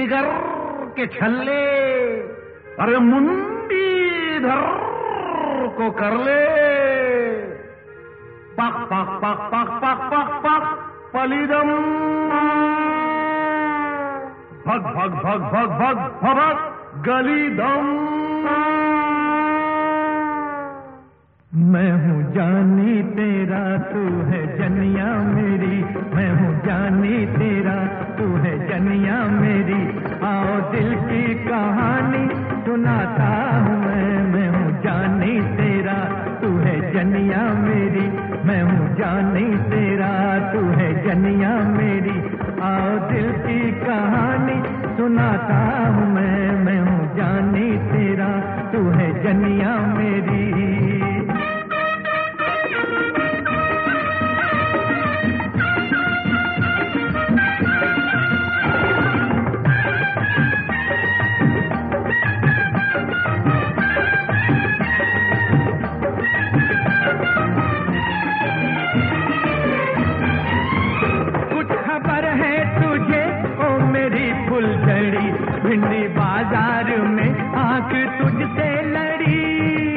जिगर के छल्ले, अरे मुंडी धर को कर ले। पक पक पक पक पक पक पक पलिदम, भग भग भग भग भग भग गलीदम। मैं हूँ जानी तेरा, तू है जनिया मेरी। मैं हूँ जानी तेरा, तू है जनिया मेरी। आओ दिल की कहानी सुनाता हूँ मैं हूँ जानी तेरा, तू है जनिया मेरी। मैं हूँ जानी तेरा, तू है जनिया मेरी। आओ दिल की कहानी सुनाता हूँ मैं हूँ जानी तेरा, तू है जनिया मेरी। भिंडी बाजार में आंख तुझसे लड़ी।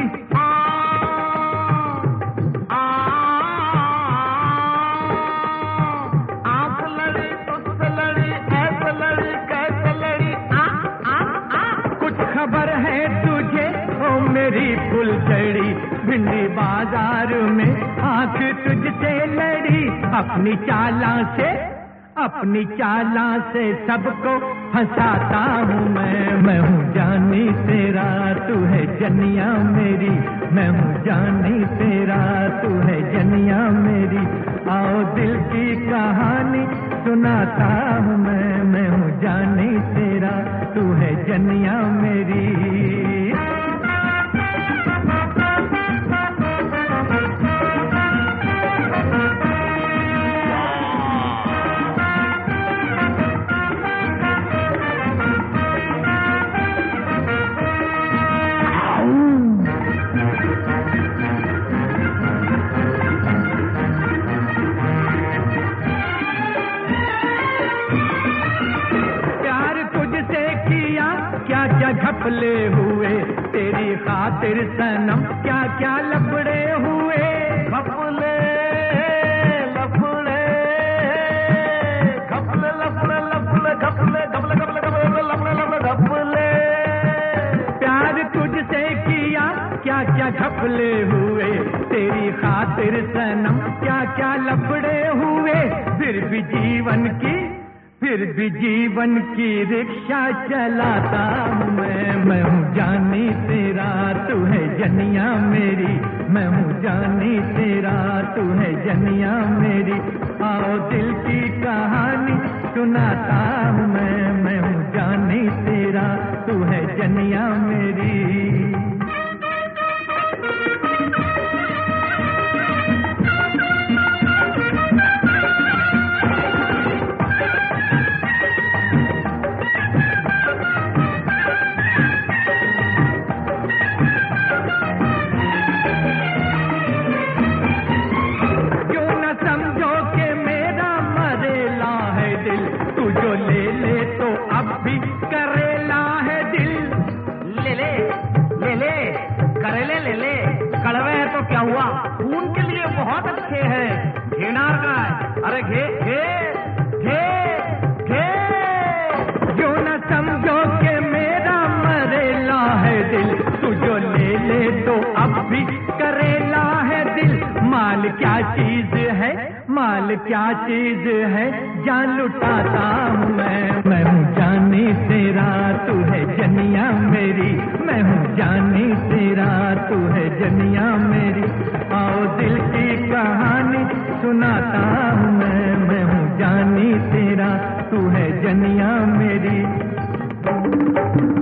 आंख लड़ी तुझसे लड़ी, ऐसे लड़ी कैसे लड़ी। कुछ खबर है तुझे ओ मेरी फुलझड़ी। भिंडी बाजार में आंख तुझसे लड़ी। अपनी चाला से सबको फंसाता हूँ मैं हूँ जानी तेरा, तू है जनिया मेरी। मैं हूँ जानी तेरा, तू है जनिया मेरी। आओ दिल की कहानी सुनाता हूँ मैं हूँ जानी तेरा, तू है जनिया मेरी। घपले हुए तेरी खातिर सनम, क्या क्या लफड़े हुए। घपले लफड़े, घपले लफड़े लफड़े घपले घपले घपले घपले लफड़े लफड़े घपले। प्यार तुझसे किया क्या क्या घपले हुए तेरी खातिर सनम, क्या क्या लफड़े हुए। फिर भी जीवन की रिक्शा चलाता हूँ मैं हूँ जानी तेरा, तू है जनिया मेरी। मैं हूँ जानी तेरा, तू है जनिया मेरी। आओ दिल की कहानी सुनाता हूँ मैं हूँ जानी तेरा, तू है जनिया मेरी। क्या हुआ, खून के लिए बहुत अच्छे हैं। घेनार का है, अरे घे घे घे घे। जो न समझो के मेरा मरेला है दिल, तू जो ले तो अब भी करेला है दिल। माल क्या चीज है, माल क्या चीज है, जान लुटाता हूँ मैं हूँ जानी तेरा, तू है जनिया मेरी। मैं हूँ जानी तेरा, तू है जनिया मेरी। आओ दिल की कहानी सुनाता हूँ मैं हूँ जानी तेरा, तू है जनिया मेरी।